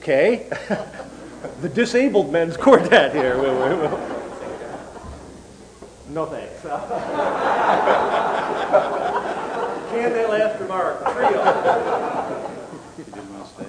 Okay. The disabled men's quartet here. No thanks. Can that last remark? Trio. You didn't want to stay?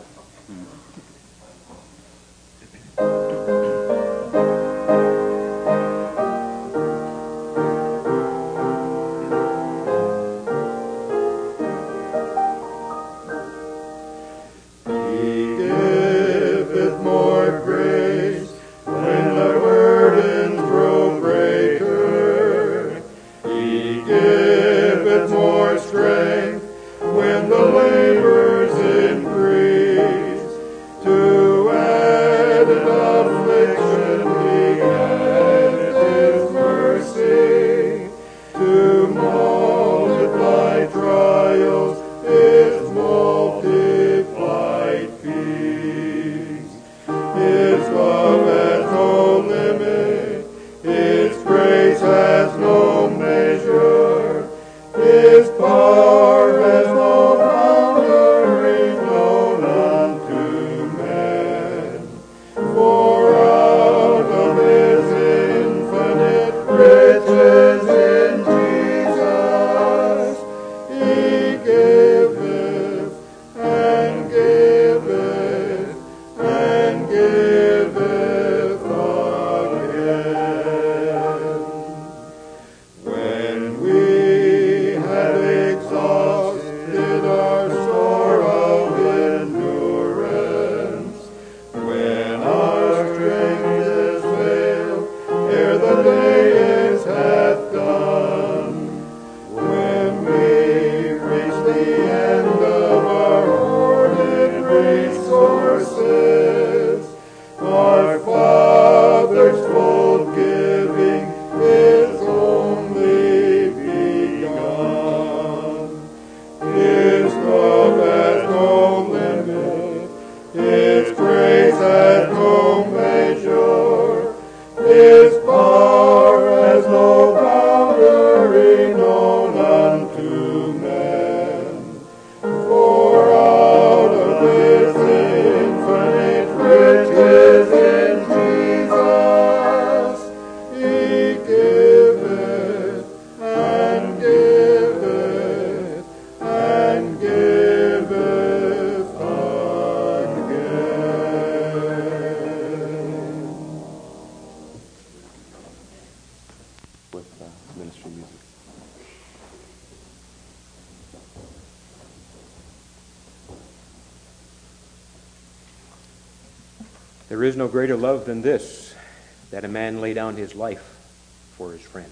There is no greater love than this, that a man lay down his life for his friends.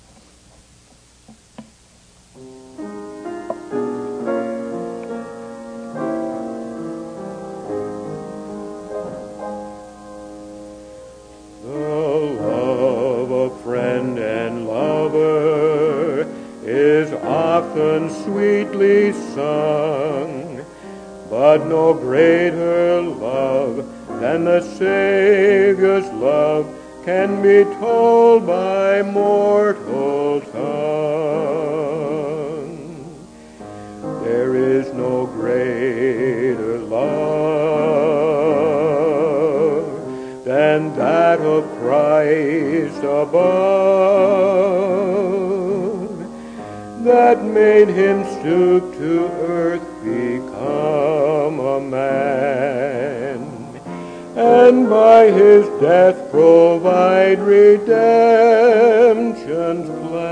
The love of friend and lover is often sweetly sung, but no greater love than the Savior's love can be told by mortal tongue. There is no greater love than that of Christ above, that made him stoop to earth, become a man, and by his death provide redemption's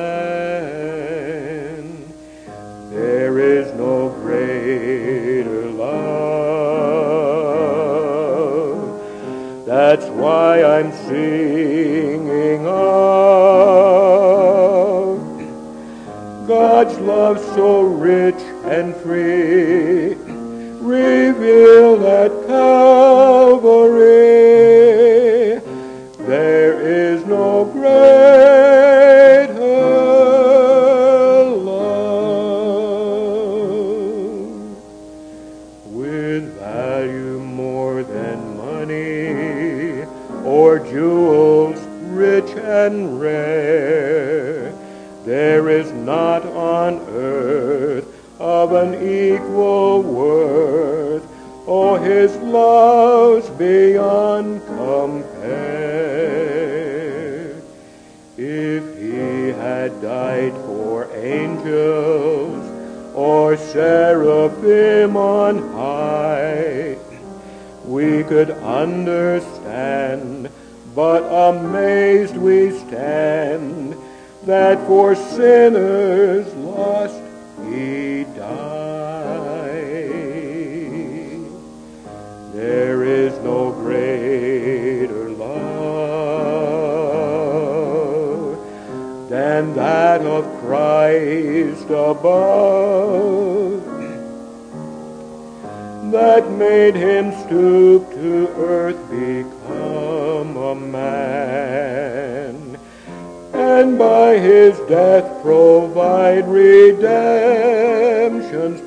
plan. There is no greater love. That's why I'm singing of God's love so rich and free, revealed at Calvary. There is no greater love. With value more than money or jewels rich and rare, there is not on earth of an equal worth Oh, his love's beyond compare. If he had died for angels or seraphim on high, we could understand, but amazed we stand that for sinners lost he died. There is no greater love than that of Christ above, that made him stoop to earth, become a man, and by his death provide redemption's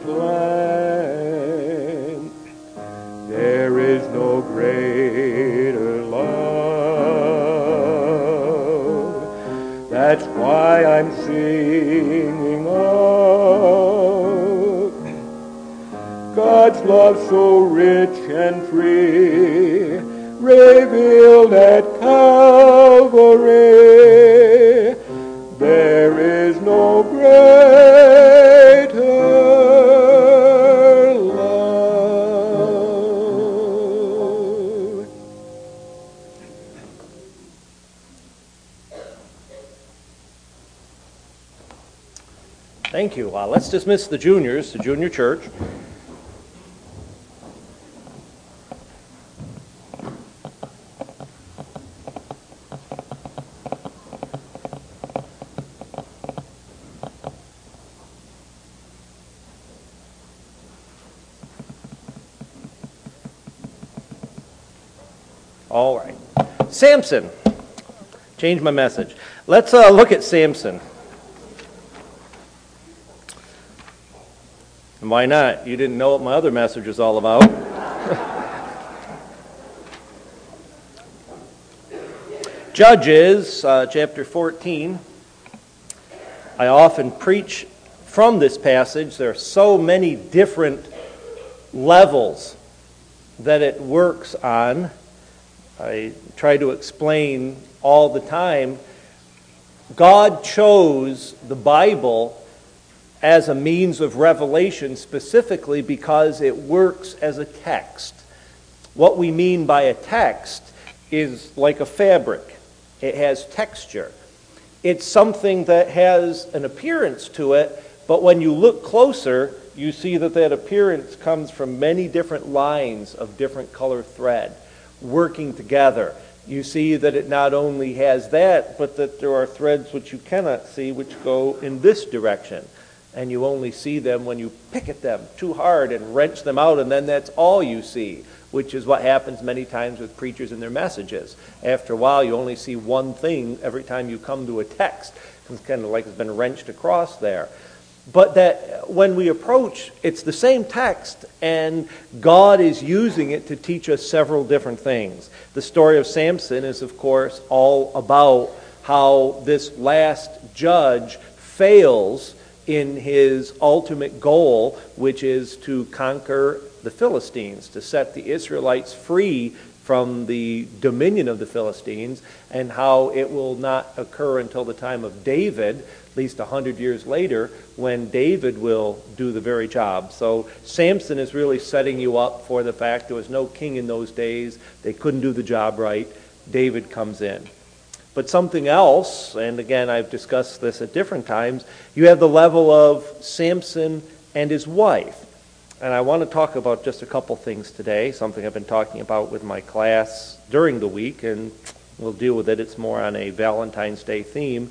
plan. There is no greater love. That's why I'm singing of God's love so rich and free, revealed at Calvary. There is no greater love. Thank you. Let's dismiss the juniors to junior church. All right. Samson. Change my message. Let's look at Samson. And why not? You didn't know what my other message was all about. Judges, chapter 14. I often preach from this passage. There are so many different levels that it works on. I try to explain all the time. God chose the Bible as a means of revelation specifically because it works as a text. What we mean by a text is like a fabric. It has texture. It's something that has an appearance to it, but when you look closer, you see that that appearance comes from many different lines of different color thread working together. You see that it not only has that, but that there are threads which you cannot see which go in this direction. And you only see them when you pick at them too hard and wrench them out, and then that's all you see, which is what happens many times with preachers and their messages. After a while, you only see one thing every time you come to a text. It's kind of like it's been wrenched across there. But that when we approach, it's the same text, and God is using it to teach us several different things. The story of Samson is, of course, all about how this last judge fails in his ultimate goal, which is to conquer the Philistines, to set the Israelites free from the dominion of the Philistines, and how it will not occur until the time of David, at least 100 years later, when David will do the very job. So Samson is really setting you up for the fact there was no king in those days. They couldn't do the job right. David comes in. But something else, and again I've discussed this at different times, you have the level of Samson and his wife. And I want to talk about just a couple things today, something I've been talking about with my class during the week, and we'll deal with it. It's more on a Valentine's Day theme.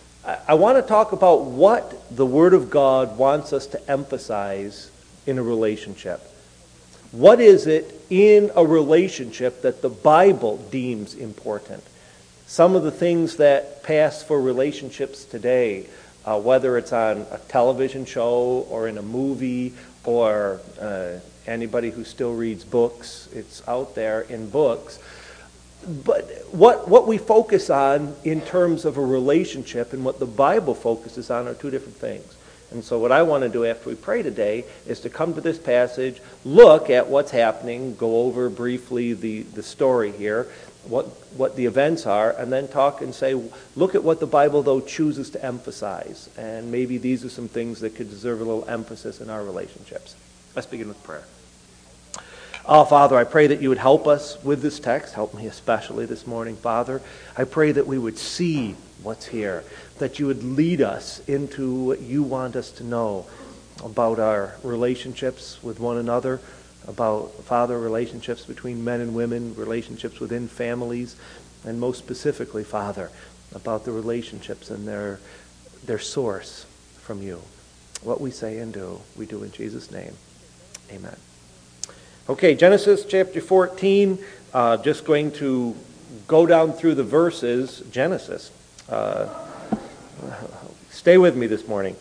I want to talk about what the Word of God wants us to emphasize in a relationship. What is it in a relationship that the Bible deems important? Some of the things that pass for relationships today, whether it's on a television show or in a movie or anybody who still reads books, it's out there in books. But what we focus on in terms of a relationship and what the Bible focuses on are two different things. And so what I want to do after we pray today is to come to this passage, look at what's happening, go over briefly the story here, what the events are, and then talk and say, look at what the Bible, though, chooses to emphasize. And maybe these are some things that could deserve a little emphasis in our relationships. Let's begin with prayer. Oh, Father, I pray that you would help us with this text. Help me especially this morning, Father. I pray that we would see what's here, that you would lead us into what you want us to know about our relationships with one another, about, Father, relationships between men and women, relationships within families, and most specifically, Father, about the relationships and their source from you. What we say and do, we do in Jesus' name. Amen. Okay, Genesis chapter 14, just going to go down through the verses. Genesis. Stay with me this morning.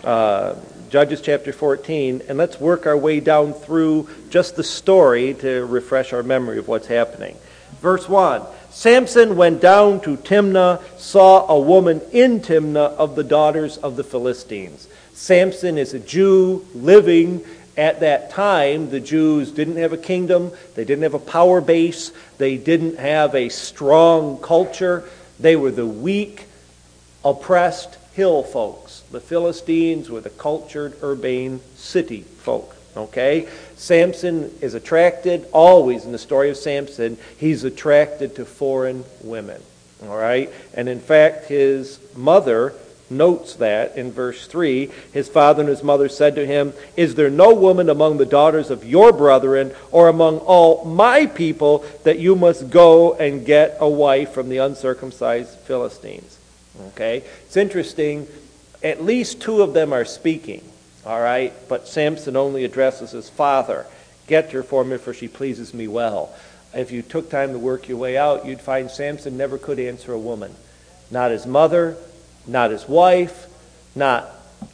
Judges chapter 14, and let's work our way down through just the story to refresh our memory of what's happening. Verse 1, Samson went down to Timnah, saw a woman in Timnah of the daughters of the Philistines. Samson is a Jew living. At that time, the Jews didn't have a kingdom, they didn't have a power base, they didn't have a strong culture. They were the weak, oppressed hill folks. The Philistines were the cultured, urbane city folk. Okay? Samson is attracted, always in the story of Samson, he's attracted to foreign women. All right? And in fact, his mother notes that in verse 3, his father and his mother said to him, "Is there no woman among the daughters of your brethren or among all my people that you must go and get a wife from the uncircumcised Philistines?" Okay? It's interesting. At least two of them are speaking. All right? But Samson only addresses his father. "Get her for me, for she pleases me well." If you took time to work your way out, you'd find Samson never could answer a woman. Not his mother, not his wife, not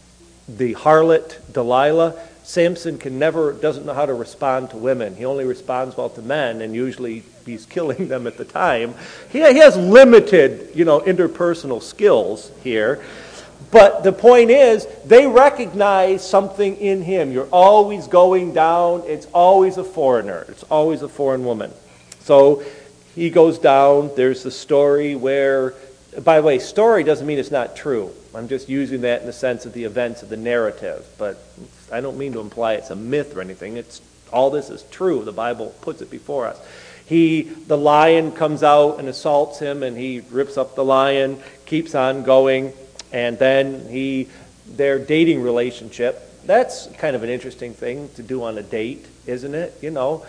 the harlot Delilah. Samson doesn't know how to respond to women. He only responds well to men, and usually he's killing them at the time. He has limited, interpersonal skills here. But the point is, they recognize something in him. You're always going down. It's always a foreigner. It's always a foreign woman. So he goes down. There's the story where, by the way, story doesn't mean it's not true. I'm just using that in the sense of the events of the narrative. But I don't mean to imply it's a myth or anything. All this is true. The Bible puts it before us. The lion comes out and assaults him, and he rips up the lion, keeps on going, and then their dating relationship. That's kind of an interesting thing to do on a date, isn't it?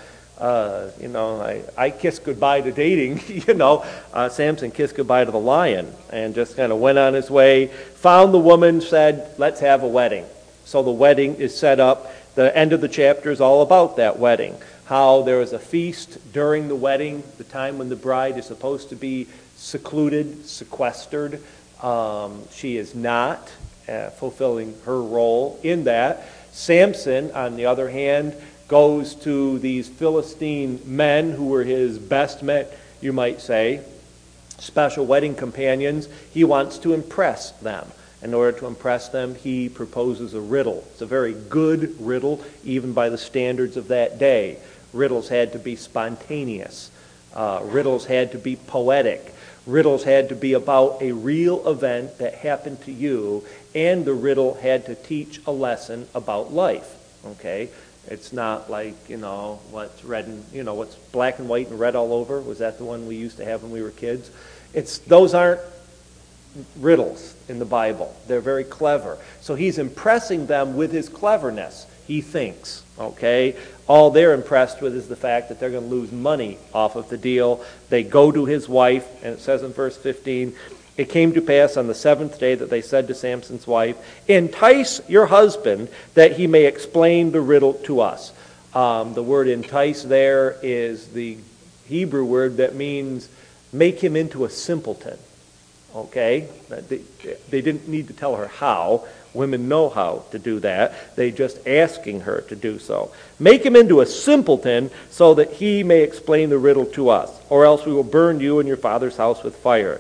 I kissed goodbye to dating. Samson kissed goodbye to the lion and just kind of went on his way, found the woman, said, "Let's have a wedding." So the wedding is set up. The end of the chapter is all about that wedding. How there is a feast during the wedding, the time when the bride is supposed to be secluded, sequestered. She is not fulfilling her role in that. Samson, on the other hand, goes to these Philistine men who were his best men, you might say, special wedding companions. He wants to impress them. In order to impress them, he proposes a riddle. It's a very good riddle, even by the standards of that day. Riddles had to be spontaneous. Riddles had to be poetic. Riddles had to be about a real event that happened to you, and the riddle had to teach a lesson about life. Okay? It's not like, what's red and, what's black and white and red all over. Was that the one we used to have when we were kids? Those aren't riddles in the Bible. They're very clever. So he's impressing them with his cleverness, he thinks. Okay? All they're impressed with is the fact that they're going to lose money off of the deal. They go to his wife, and it says in verse 15, "It came to pass on the seventh day that they said to Samson's wife, 'Entice your husband that he may explain the riddle to us.'" The word entice there is the Hebrew word that means make him into a simpleton. Okay? They didn't need to tell her how. Women know how to do that. They're just asking her to do so. "Make him into a simpleton so that he may explain the riddle to us, or else we will burn you and your father's house with fire."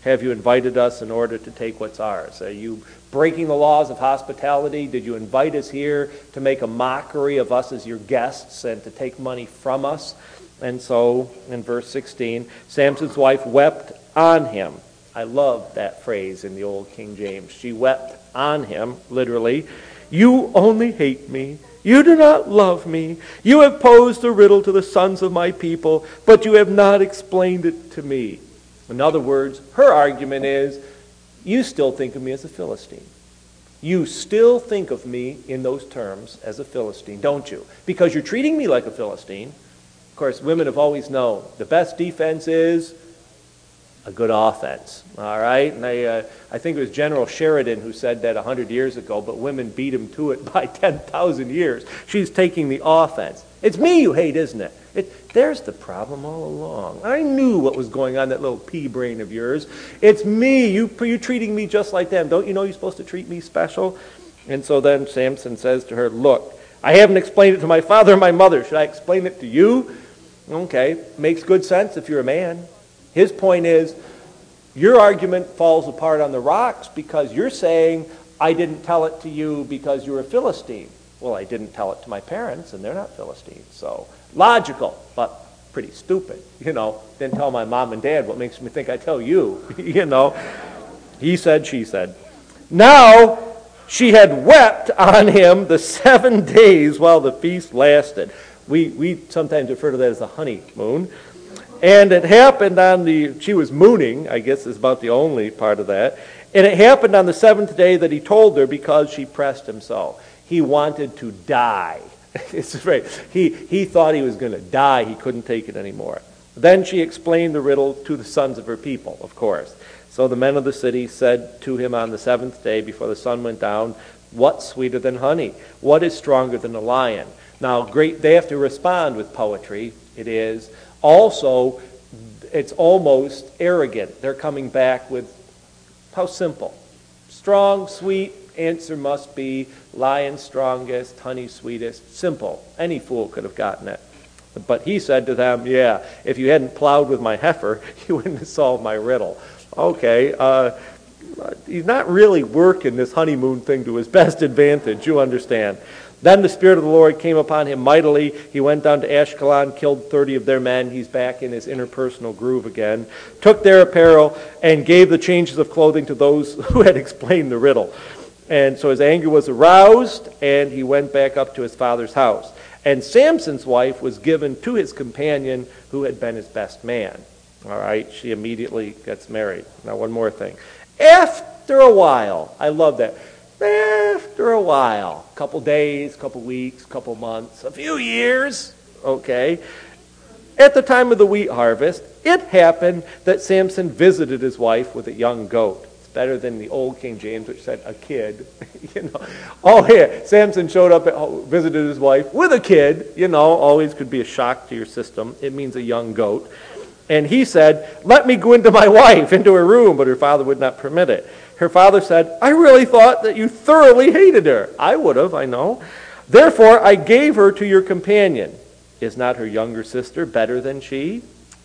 Have you invited us in order to take what's ours? Are you breaking the laws of hospitality? Did you invite us here to make a mockery of us as your guests and to take money from us? And so, in verse 16, Samson's wife wept on him. I love that phrase in the old King James. She wept on him, literally. You only hate me. You do not love me. You have posed a riddle to the sons of my people, but you have not explained it to me. In other words, her argument is, you still think of me as a Philistine. You still think of me in those terms as a Philistine, don't you? Because you're treating me like a Philistine. Of course, women have always known the best defense is a good offense, all right? And I think it was General Sheridan who said that 100 years ago, but women beat him to it by 10,000 years. She's taking the offense. It's me you hate, isn't it? There's the problem all along. I knew what was going on in that little pea brain of yours. It's me. You're treating me just like them. Don't you know you're supposed to treat me special? And so then Samson says to her, look, I haven't explained it to my father and my mother. Should I explain it to you? Okay, makes good sense if you're a man. His point is, your argument falls apart on the rocks because you're saying, I didn't tell it to you because you're a Philistine. Well, I didn't tell it to my parents, and they're not Philistines. So, logical, but pretty stupid. Didn't tell my mom and dad. What makes me think I tell you? He said, she said. Now, she had wept on him the 7 days while the feast lasted. We sometimes refer to that as the honeymoon. And it happened she was mooning, I guess is about the only part of that. And it happened on the 7th day that he told her because she pressed him so. He wanted to die. It's right. He thought he was going to die. He couldn't take it anymore. Then she explained the riddle to the sons of her people, of course. So the men of the city said to him on the 7th day before the sun went down, what's sweeter than honey? What is stronger than a lion? Now, they have to respond with poetry. It is. Also, it's almost arrogant. They're coming back with, how simple. Strong, sweet, answer must be, lion strongest, honey sweetest. Simple. Any fool could have gotten it. But he said to them, yeah, if you hadn't plowed with my heifer, you wouldn't have solved my riddle. Okay, he's not really working this honeymoon thing to his best advantage, you understand. Then the Spirit of the Lord came upon him mightily. He went down to Ashkelon, killed 30 of their men. He's back in his interpersonal groove again. Took their apparel and gave the changes of clothing to those who had explained the riddle. And so his anger was aroused, and he went back up to his father's house. And Samson's wife was given to his companion who had been his best man. All right, she immediately gets married. Now, one more thing. After a while, I love that. After a while, a couple days, couple weeks, couple months, a few years, okay, at the time of the wheat harvest, it happened that Samson visited his wife with a young goat. It's better than the old King James, which said a kid. Oh, yeah, Samson showed up, visited his wife with a kid. Always could be a shock to your system. It means a young goat. And he said, let me go into my wife, into her room, but her father would not permit it. Her father said, I really thought that you thoroughly hated her. I would have, I know. Therefore, I gave her to your companion. Is not her younger sister better than she?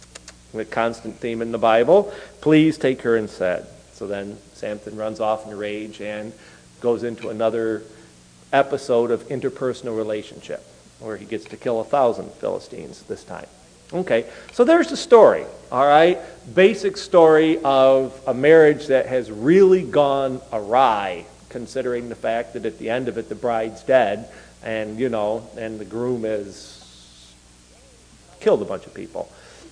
A constant theme in the Bible. Please take her instead. So then Samson runs off in a rage and goes into another episode of interpersonal relationship where he gets to kill 1,000 Philistines this time. Okay, so there's the story, all right? Basic story of a marriage that has really gone awry, considering the fact that at the end of it, the bride's dead, and, and the groom has killed a bunch of people.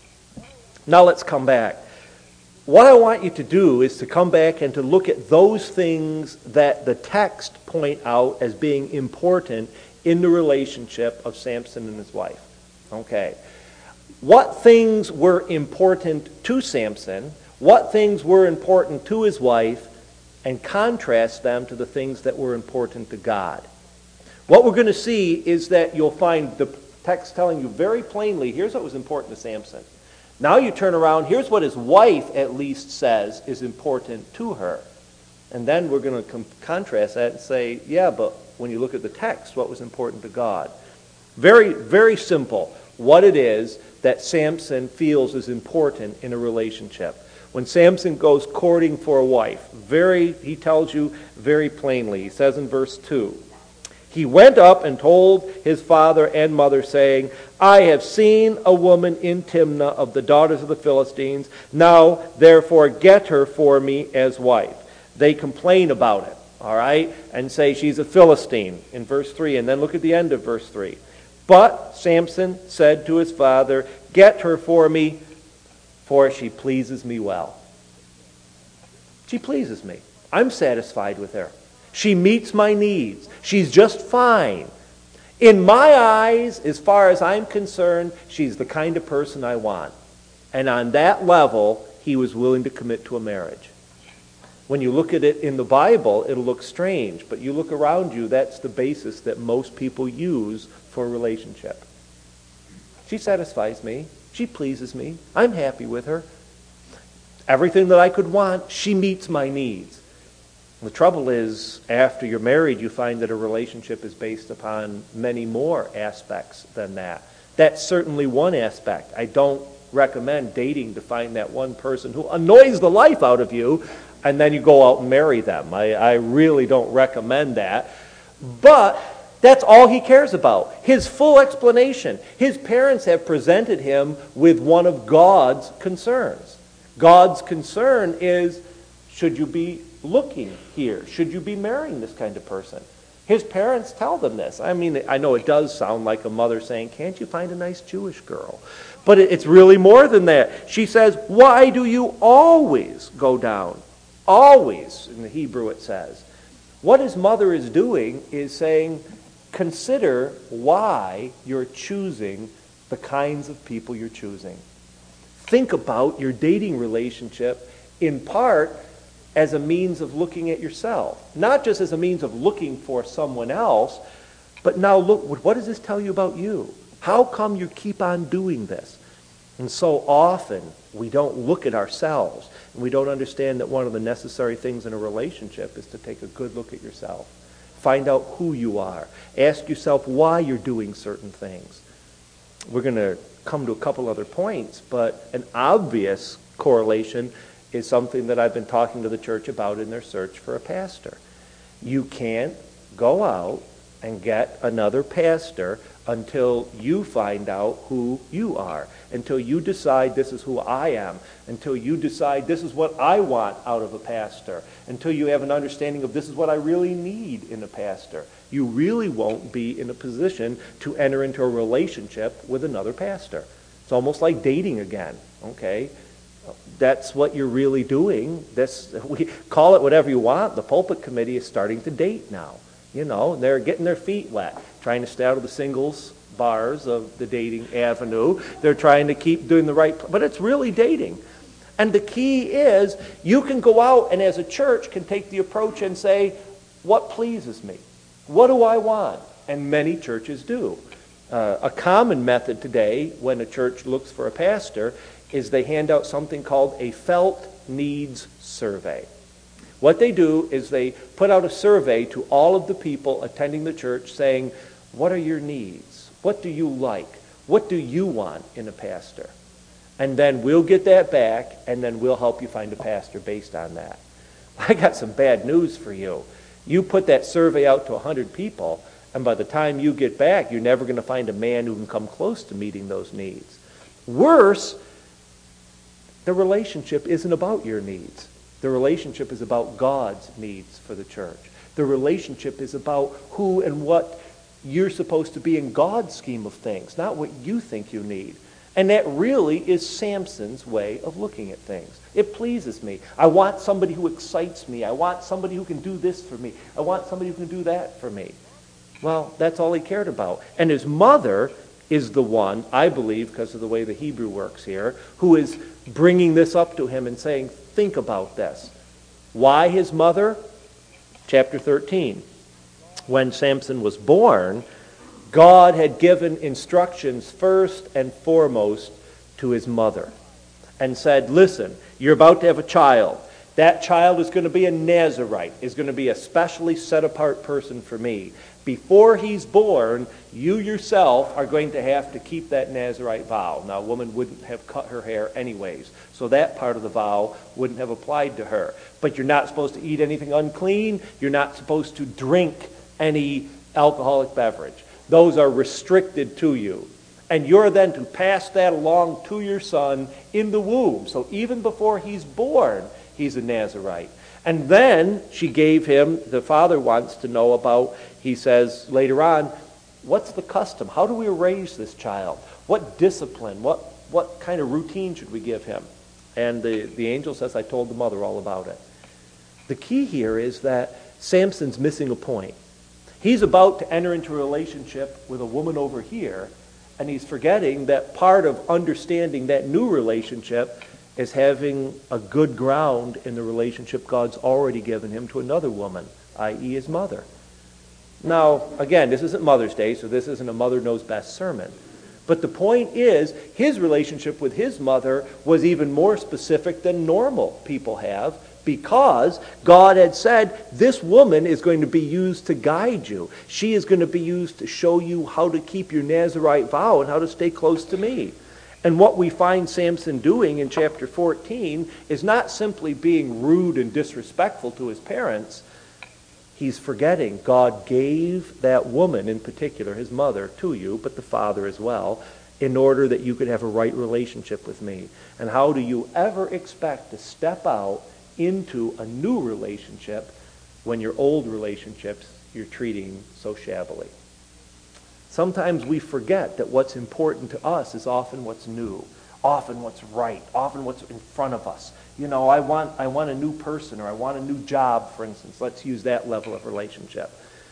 Now let's come back. What I want you to do is to come back and to look at those things that the text point out as being important in the relationship of Samson and his wife. Okay. What things were important to Samson, what things were important to his wife, and contrast them to the things that were important to God. What we're going to see is that you'll find the text telling you very plainly, here's what was important to Samson. Now you turn around, here's what his wife at least says is important to her. And then we're going to contrast that and say, yeah, but when you look at the text, what was important to God? Very, very simple. What it is that Samson feels is important in a relationship. When Samson goes courting for a wife, he tells you very plainly, he says in verse 2, he went up and told his father and mother, saying, I have seen a woman in Timnah of the daughters of the Philistines. Now, therefore, get her for me as wife. They complain about it, all right, and say she's a Philistine in verse 3. And then look at the end of verse 3. But Samson said to his father, get her for me, for she pleases me well. She pleases me. I'm satisfied with her. She meets my needs. She's just fine. In my eyes, as far as I'm concerned, she's the kind of person I want. And on that level, he was willing to commit to a marriage. When you look at it in the Bible, it'll look strange. But you look around you, that's the basis that most people use for a relationship. She satisfies me. She pleases me. I'm happy with her. Everything that I could want, she meets my needs. The trouble is, after you're married, you find that a relationship is based upon many more aspects than that. That's certainly one aspect. I don't recommend dating to find that one person who annoys the life out of you, and then you go out and marry them. I really don't recommend that. But that's all he cares about. His full explanation. His parents have presented him with one of God's concerns. God's concern is, should you be looking here? Should you be marrying this kind of person? His parents tell them this. I mean, I know it does sound like a mother saying, can't you find a nice Jewish girl? But it's really more than that. She says, why do you always go down? Always, in the Hebrew it says. What his mother is doing is saying, consider why you're choosing the kinds of people you're choosing. Think about your dating relationship in part as a means of looking at yourself. Not just as a means of looking for someone else, but now look, what does this tell you about you? How come you keep on doing this? And so often we don't look at ourselves, and we don't understand that one of the necessary things in a relationship is to take a good look at yourself. Find out who you are. Ask yourself why you're doing certain things. We're going to come to a couple other points, but an obvious correlation is something that I've been talking to the church about in their search for a pastor. You can't go out and get another pastor until you find out who you are, until you decide this is who I am, until you decide this is what I want out of a pastor, until you have an understanding of this is what I really need in a pastor. You really won't be in a position to enter into a relationship with another pastor. It's almost like dating again, okay? That's what you're really doing. We call it whatever you want. The pulpit committee is starting to date now. You know, they're getting their feet wet, trying to stay out of the singles bars of the dating avenue. They're trying to keep doing the right, but it's really dating. And the key is you can go out and as a church can take the approach and say, what pleases me? What do I want? And many churches do. A common method today when a church looks for a pastor is they hand out something called a felt needs survey. What they do is they put out a survey to all of the people attending the church saying, what are your needs? What do you like? What do you want in a pastor? And then we'll get that back, and then we'll help you find a pastor based on that. I got some bad news for you. You put that survey out to 100 people, and by the time you get back, you're never going to find a man who can come close to meeting those needs. Worse, the relationship isn't about your needs. The relationship is about God's needs for the church. The relationship is about who and what you're supposed to be in God's scheme of things, not what you think you need. And that really is Samson's way of looking at things. It pleases me. I want somebody who excites me. I want somebody who can do this for me. I want somebody who can do that for me. Well, that's all he cared about. And his mother is the one, I believe, because of the way the Hebrew works here, who is bringing this up to him and saying, think about this. Why his mother? Chapter 13. When Samson was born, God had given instructions first and foremost to his mother and said, listen, you're about to have a child. That child is going to be a Nazirite, is going to be a specially set apart person for me. Before he's born, you yourself are going to have to keep that Nazirite vow. Now, a woman wouldn't have cut her hair anyways, so that part of the vow wouldn't have applied to her. But you're not supposed to eat anything unclean. You're not supposed to drink any alcoholic beverage. Those are restricted to you. And you're then to pass that along to your son in the womb. So even before he's born, he's a Nazirite. And then she gave him, the father wants to know about, he says later on, what's the custom? How do we raise this child? What discipline? What kind of routine should we give him? And the angel says, I told the mother all about it. The key here is that Samson's missing a point. He's about to enter into a relationship with a woman over here, and he's forgetting that part of understanding that new relationship is having a good ground in the relationship God's already given him to another woman, i.e. his mother. Now, again, this isn't Mother's Day, so this isn't a Mother Knows Best sermon. But the point is, his relationship with his mother was even more specific than normal people have, because God had said, this woman is going to be used to guide you. She is going to be used to show you how to keep your Nazirite vow and how to stay close to me. And what we find Samson doing in chapter 14 is not simply being rude and disrespectful to his parents. He's forgetting God gave that woman in particular, his mother, to you, but the father as well, in order that you could have a right relationship with me. And how do you ever expect to step out into a new relationship when your old relationships you're treating so shabbily? Sometimes we forget that what's important to us is often what's new, often what's right, often what's in front of us. You know, I want a new person, or I want a new job, for instance. Let's use that level of relationship.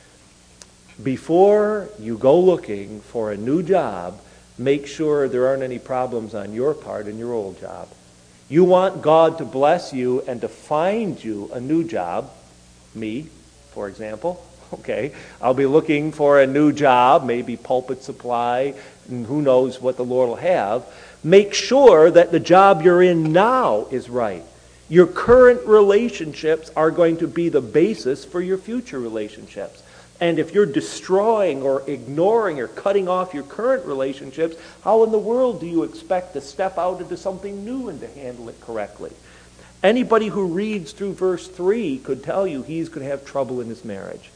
Before you go looking for a new job, make sure there aren't any problems on your part in your old job. You want God to bless you and to find you a new job. Me, for example. Okay, I'll be looking for a new job, maybe pulpit supply, and who knows what the Lord will have. Make sure that the job you're in now is right. Your current relationships are going to be the basis for your future relationships. And if you're destroying or ignoring or cutting off your current relationships, how in the world do you expect to step out into something new and to handle it correctly? Anybody who reads through verse 3 could tell you he's going to have trouble in his marriage.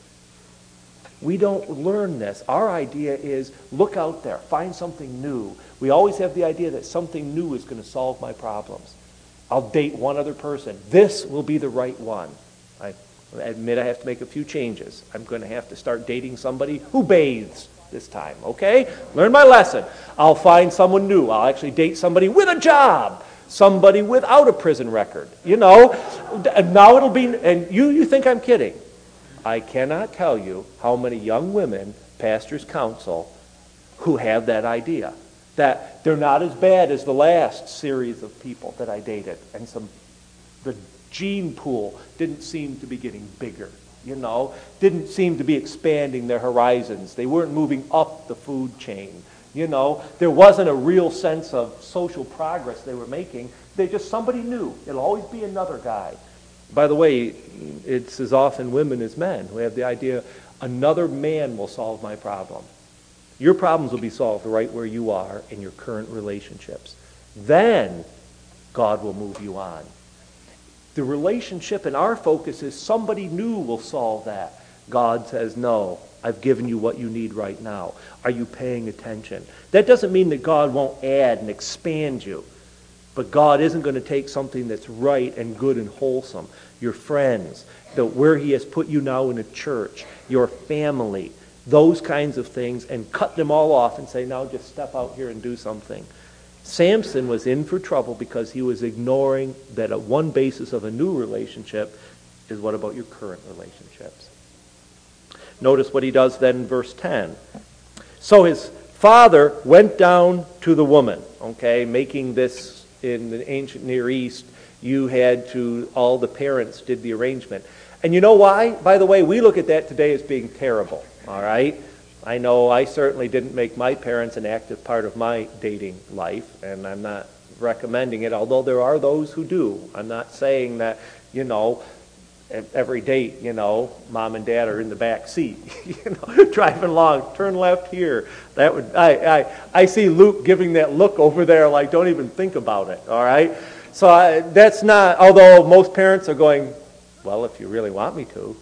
We don't learn this. Our idea is look out there, find something new. We always have the idea that something new is going to solve my problems. I'll date one other person. This will be the right one. I admit I have to make a few changes. I'm going to have to start dating somebody who bathes this time, okay? Learn my lesson. I'll find someone new. I'll actually date somebody with a job, somebody without a prison record. You know, now it'll be, and you think I'm kidding. I cannot tell you how many young women pastors counsel who have that idea, that they're not as bad as the last series of people that I dated, and the gene pool didn't seem to be getting bigger, you know, didn't seem to be expanding their horizons. They weren't moving up the food chain, you know. There wasn't a real sense of social progress they were making. They're just somebody new. It'll always be another guy. By the way, it's as often women as men who have the idea, another man will solve my problem. Your problems will be solved right where you are in your current relationships. Then God will move you on. The relationship and our focus is somebody new will solve that. God says, no, I've given you what you need right now. Are you paying attention? That doesn't mean that God won't add and expand you. But God isn't going to take something that's right and good and wholesome. Your friends, where he has put you now in a church, your family, those kinds of things, and cut them all off and say, now just step out here and do something. Samson was in for trouble because he was ignoring that one basis of a new relationship is what about your current relationships. Notice what he does then in verse 10. So his father went down to the woman, okay, making this in the ancient Near East, all the parents did the arrangement. And you know why? By the way, we look at that today as being terrible, all right? I know I certainly didn't make my parents an active part of my dating life, and I'm not recommending it, although there are those who do. I'm not saying that Every date, mom and dad are in the back seat, driving along, turn left here. That would I see Luke giving that look over there like, don't even think about it, all right? So that's not, although most parents are going, well, if you really want me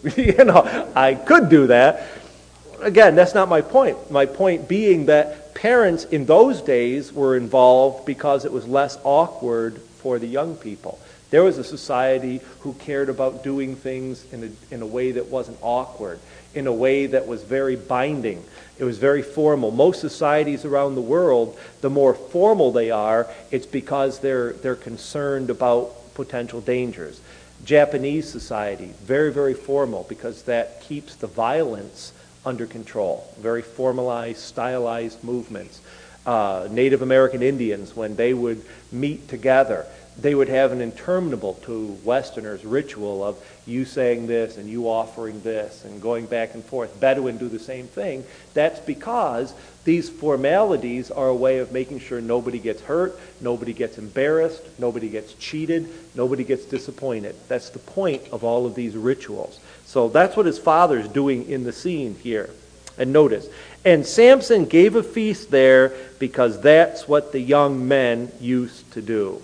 to, I could do that. Again, that's not my point. My point being that parents in those days were involved because it was less awkward for the young people. There was a society who cared about doing things in a way that wasn't awkward, in a way that was very binding. It was very formal. Most societies around the world, the more formal they are, it's because they're concerned about potential dangers. Japanese society, very, very formal, because that keeps the violence under control. Very formalized, stylized movements. Native American Indians, when they would meet together, they would have an interminable to Westerners ritual of you saying this and you offering this and going back and forth. Bedouin do the same thing. That's because these formalities are a way of making sure nobody gets hurt, nobody gets embarrassed, nobody gets cheated, nobody gets disappointed. That's the point of all of these rituals. So that's what his father's doing in the scene here. And notice, and Samson gave a feast there because that's what the young men used to do.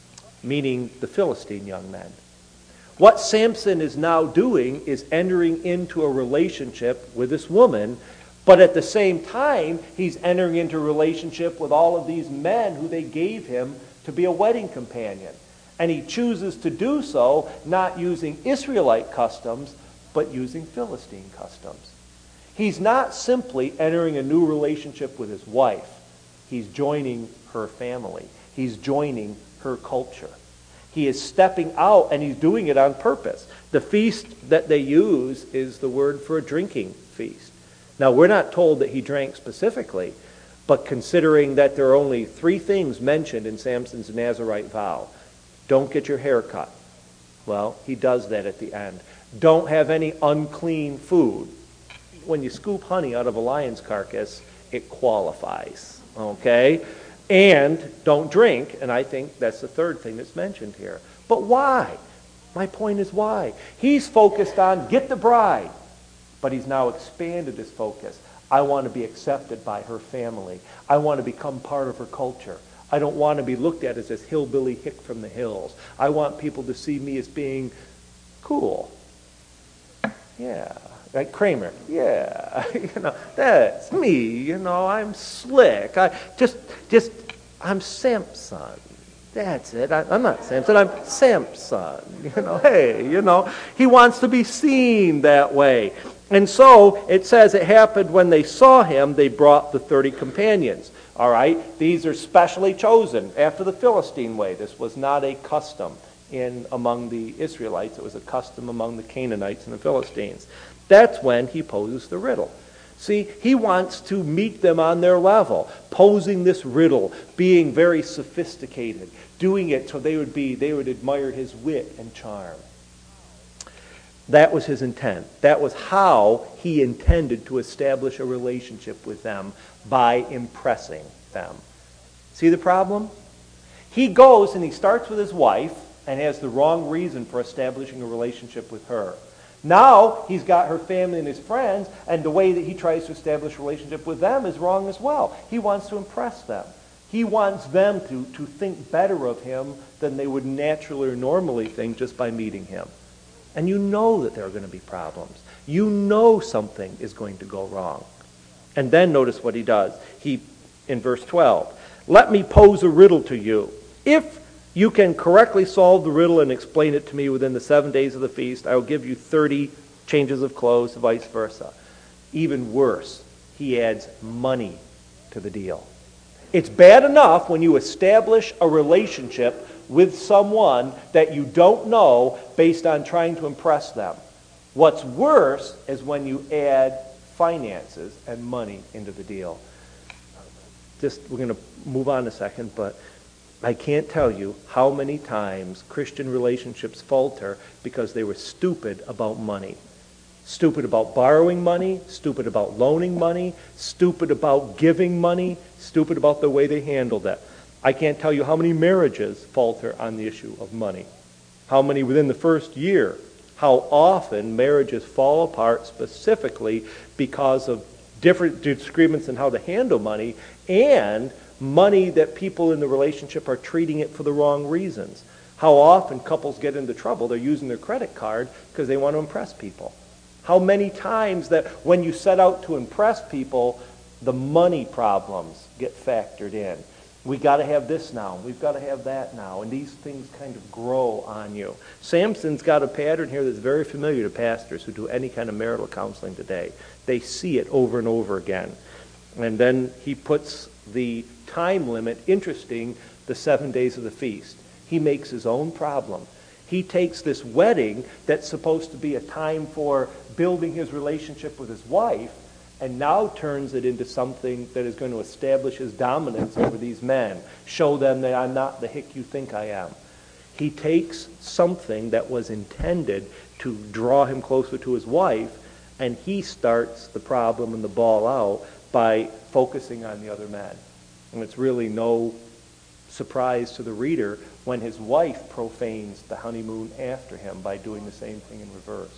Meaning the Philistine young men. What Samson is now doing is entering into a relationship with this woman, but at the same time, he's entering into a relationship with all of these men who they gave him to be a wedding companion. And he chooses to do so not using Israelite customs, but using Philistine customs. He's not simply entering a new relationship with his wife. He's joining her family. He's joining her culture. He is stepping out, and he's doing it on purpose. The feast that they use is the word for a drinking feast. Now, we're not told that he drank specifically, but considering that there are only 3 things mentioned in Samson's Nazirite vow. Don't get your hair cut. Well, he does that at the end. Don't have any unclean food. When you scoop honey out of a lion's carcass, it qualifies. Okay? And don't drink, and I think that's the 3rd thing that's mentioned here. But why? My point is why. He's focused on get the bride, but he's now expanded his focus. I want to be accepted by her family. I want to become part of her culture. I don't want to be looked at as this hillbilly hick from the hills. I want people to see me as being cool. Yeah. Like Kramer, yeah, that's me, I'm slick. I'm Samson. That's it. I'm not Samson, I'm Samson. Hey, he wants to be seen that way. And so it says it happened when they saw him, they brought the 30 companions. All right, these are specially chosen after the Philistine way. This was not a custom among the Israelites. It was a custom among the Canaanites and the Philistines. That's when he poses the riddle. See, he wants to meet them on their level, posing this riddle, being very sophisticated, doing it so they would admire his wit and charm. That was his intent. That was how he intended to establish a relationship with them, by impressing them. See the problem? He goes and he starts with his wife and has the wrong reason for establishing a relationship with her. Now he's got her family and his friends, and the way that he tries to establish a relationship with them is wrong as well. He wants to impress them. He wants them to think better of him than they would naturally or normally think just by meeting him. And you know that there are going to be problems. You know something is going to go wrong. And then notice what he does. In verse 12, let me pose a riddle to you. If you can correctly solve the riddle and explain it to me within the 7 days of the feast, I will give you 30 changes of clothes, vice versa. Even worse, he adds money to the deal. It's bad enough when you establish a relationship with someone that you don't know based on trying to impress them. What's worse is when you add finances and money into the deal. We're going to move on a second, but I can't tell you how many times Christian relationships falter because they were stupid about money. Stupid about borrowing money, stupid about loaning money, stupid about giving money, stupid about the way they handled it. I can't tell you how many marriages falter on the issue of money. How many within the first year? How often marriages fall apart specifically because of different disagreements in how to handle money, and money that people in the relationship are treating it for the wrong reasons. How often couples get into trouble, they're using their credit card because they want to impress people. How many times that when you set out to impress people, the money problems get factored in. We got to have this now. We've got to have that now. And these things kind of grow on you. Samson's got a pattern here that's very familiar to pastors who do any kind of marital counseling today. They see it over and over again. And then he puts the time limit, interesting, the 7 days of the feast. He makes his own problem. He takes this wedding that's supposed to be a time for building his relationship with his wife, and now turns it into something that is going to establish his dominance over these men, show them that I'm not the hick you think I am. He takes something that was intended to draw him closer to his wife, and he starts the problem and the ball out by focusing on the other men. And it's really no surprise to the reader when his wife profanes the honeymoon after him by doing the same thing in reverse.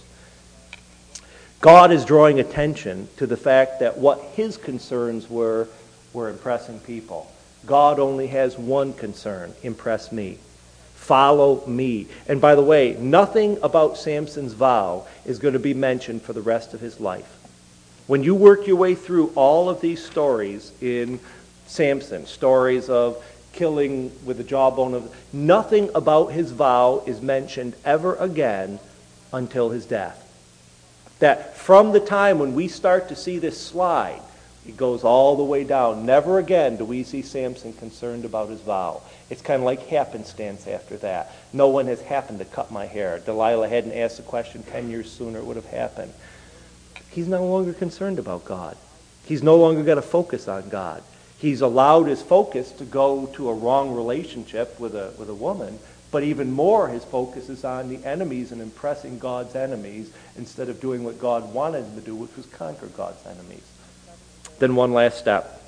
God is drawing attention to the fact that what his concerns were impressing people. God only has one concern: impress me. Follow me. And by the way, nothing about Samson's vow is going to be mentioned for the rest of his life. When you work your way through all of these stories in Samson, stories of killing with the jawbone of, nothing about his vow is mentioned ever again until his death. That from the time when we start to see this slide, it goes all the way down. Never again do we see Samson concerned about his vow. It's kind of like happenstance after that. No one has happened to cut my hair. Delilah hadn't asked the question 10 years sooner, it would have happened. He's no longer concerned about God. He's no longer got to focus on God. He's allowed his focus to go to a wrong relationship with a woman, but even more his focus is on the enemies and impressing God's enemies instead of doing what God wanted him to do, which was conquer God's enemies. Then one last step.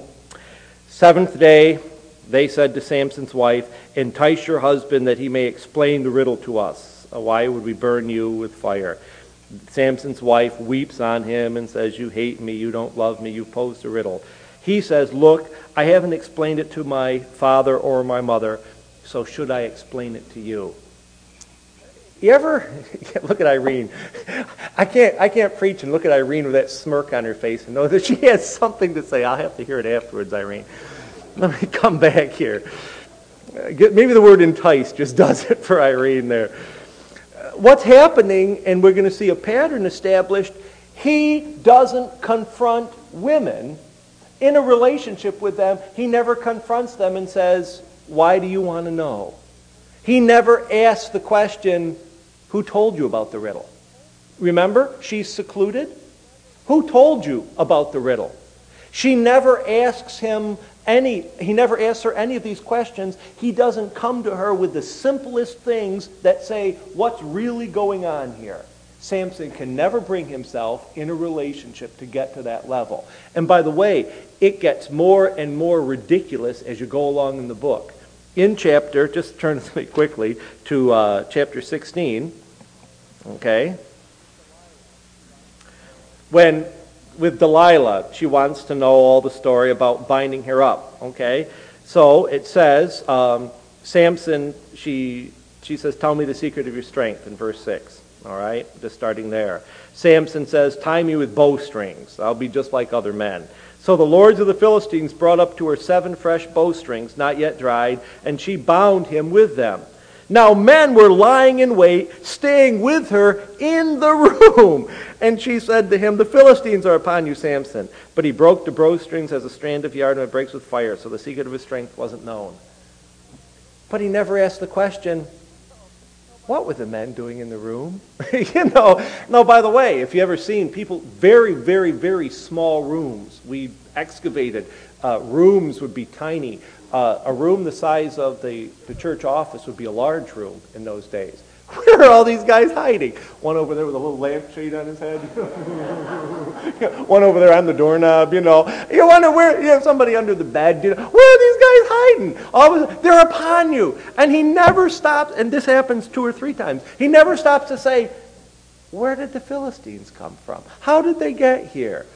7th day, they said to Samson's wife, "Entice your husband that he may explain the riddle to us. Why would we burn you with fire?" Samson's wife weeps on him and says, "You hate me, you don't love me, you posed a riddle." He says, "Look, I haven't explained it to my father or my mother, so should I explain it to you?" You ever look at Irene? I can't preach and look at Irene with that smirk on her face and know that she has something to say. I'll have to hear it afterwards, Irene. Let me come back here. Maybe the word entice just does it for Irene there. What's happening, and we're going to see a pattern established, he doesn't confront women in a relationship with them. He never confronts them and says, "Why do you want to know?" He never asks the question, "Who told you about the riddle?" Remember, she's secluded. Who told you about the riddle? She never asks him he never asks her any of these questions. He doesn't come to her with the simplest things that say, what's really going on here? Samson can never bring himself in a relationship to get to that level. And by the way, it gets more and more ridiculous as you go along in the book. In chapter, just turn with me quickly to chapter 16, okay? When, with Delilah, she wants to know all the story about binding her up, okay? So it says, Samson, she says, "Tell me the secret of your strength," in verse 6. All right, just starting there. Samson says, "Tie me with bowstrings. I'll be just like other men." So the lords of the Philistines brought up to her 7 fresh bowstrings, not yet dried, and she bound him with them. Now men were lying in wait, staying with her in the room. And she said to him, "The Philistines are upon you, Samson." But he broke the bowstrings as a strand of yarn and it breaks with fire, so the secret of his strength wasn't known. But he never asked the question, what were the men doing in the room? No, by the way, if you ever seen people, very, very, very small rooms, we excavated, rooms would be tiny. A room the size of the church office would be a large room in those days. Where are all these guys hiding? One over there with a little lampshade on his head. One over there on the doorknob, You wonder where, somebody under the bed. Where are these guys hiding? They're upon you. And he never stops, and this happens 2 or 3 times. He never stops to say, where did the Philistines come from? How did they get here?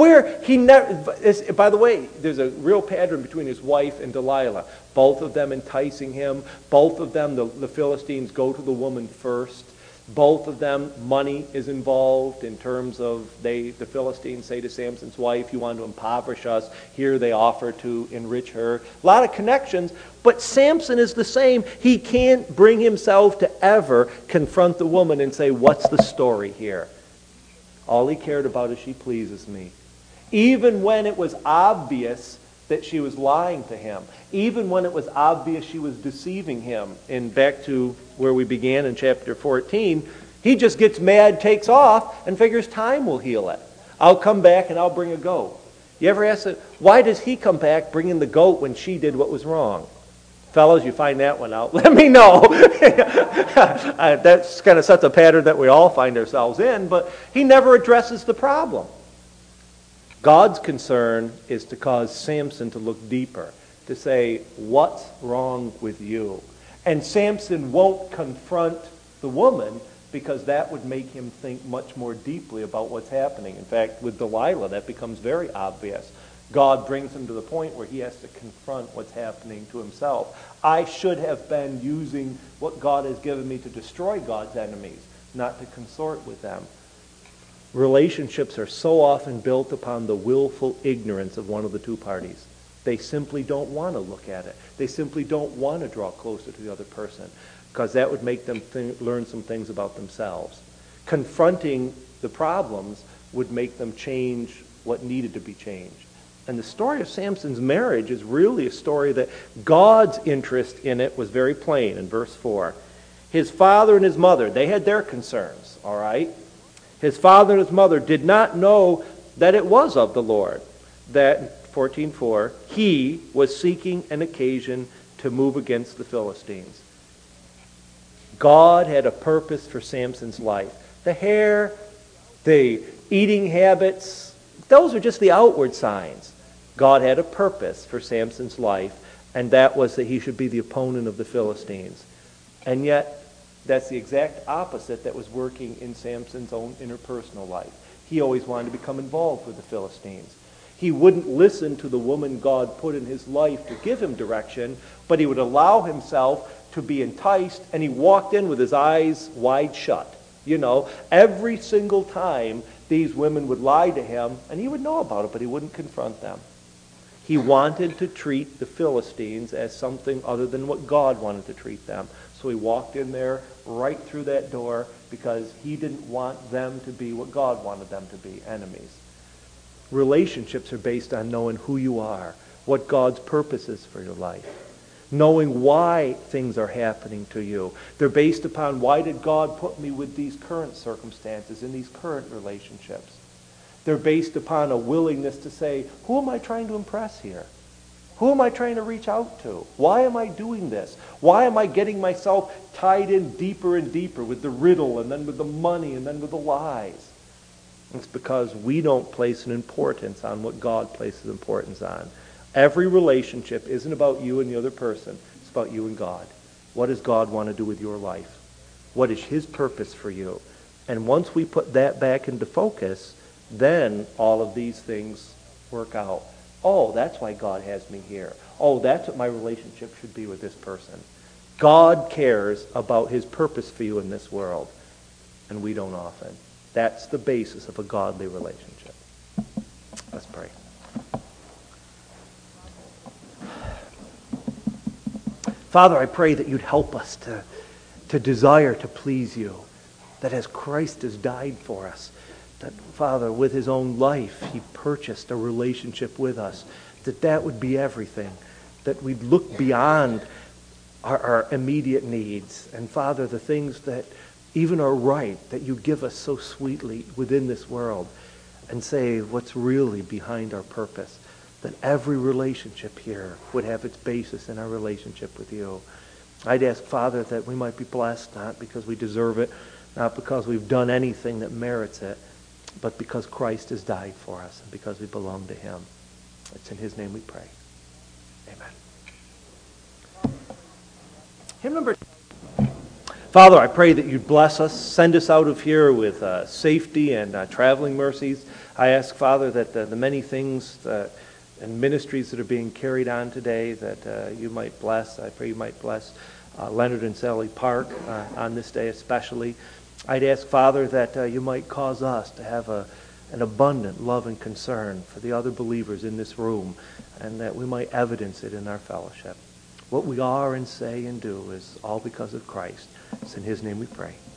By the way, there's a real pattern between his wife and Delilah. Both of them enticing him. Both of them, the Philistines go to the woman first. Both of them, money is involved in terms of the Philistines say to Samson's wife, you want to impoverish us. Here they offer to enrich her. A lot of connections, but Samson is the same. He can't bring himself to ever confront the woman and say, what's the story here? All he cared about is she pleases me. Even when it was obvious that she was lying to him, even when it was obvious she was deceiving him, and back to where we began in chapter 14, he just gets mad, takes off, and figures time will heal it. I'll come back and I'll bring a goat. You ever ask it, why does he come back bringing the goat when she did what was wrong? Fellows, you find that one out, let me know. That's kind of sets a pattern that we all find ourselves in, but he never addresses the problem. God's concern is to cause Samson to look deeper, to say, what's wrong with you? And Samson won't confront the woman because that would make him think much more deeply about what's happening. In fact, with Delilah, that becomes very obvious. God brings him to the point where he has to confront what's happening to himself. I should have been using what God has given me to destroy God's enemies, not to consort with them. Relationships are so often built upon the willful ignorance of one of the two parties. They simply don't want to look at it. They simply don't want to draw closer to the other person because that would make them learn some things about themselves. Confronting the problems would make them change what needed to be changed. And the story of Samson's marriage is really a story that God's interest in it was very plain in verse 4. His father and his mother, they had their concerns, all right? His father and his mother did not know that it was of the Lord, that, 14:4, he was seeking an occasion to move against the Philistines. God had a purpose for Samson's life. The hair, the eating habits, those are just the outward signs. God had a purpose for Samson's life, and that was that he should be the opponent of the Philistines. And yet, that's the exact opposite that was working in Samson's own interpersonal life. He always wanted to become involved with the Philistines. He wouldn't listen to the woman God put in his life to give him direction, but he would allow himself to be enticed, and he walked in with his eyes wide shut. Every single time these women would lie to him, and he would know about it, but he wouldn't confront them. He wanted to treat the Philistines as something other than what God wanted to treat them. So he walked in there right through that door because he didn't want them to be what God wanted them to be, enemies. Relationships are based on knowing who you are, what God's purpose is for your life, knowing why things are happening to you. They're based upon why did God put me with these current circumstances in these current relationships. They're based upon a willingness to say, who am I trying to impress here? Who am I trying to reach out to? Why am I doing this? Why am I getting myself tied in deeper and deeper with the riddle and then with the money and then with the lies? It's because we don't place an importance on what God places importance on. Every relationship isn't about you and the other person. It's about you and God. What does God want to do with your life? What is his purpose for you? And once we put that back into focus, then all of these things work out. Oh, that's why God has me here. Oh, that's what my relationship should be with this person. God cares about his purpose for you in this world, and we don't often. That's the basis of a godly relationship. Let's pray. Father, I pray that you'd help us to desire to please you, that as Christ has died for us, that, Father, with his own life, he purchased a relationship with us, that would be everything, that we'd look beyond our immediate needs, and, Father, the things that even are right, that you give us so sweetly within this world, and say what's really behind our purpose, that every relationship here would have its basis in our relationship with you. I'd ask, Father, that we might be blessed, not because we deserve it, not because we've done anything that merits it, but because Christ has died for us and because we belong to him. It's in his name we pray. Amen. Hymn number 2. Father, I pray that you'd bless us, send us out of here with safety and traveling mercies. I ask, Father, that the many things and ministries that are being carried on today, that you might bless. I pray you might bless Leonard and Sally Park on this day especially. I'd ask, Father, that you might cause us to have an abundant love and concern for the other believers in this room, and that we might evidence it in our fellowship. What we are and say and do is all because of Christ. It's in his name we pray.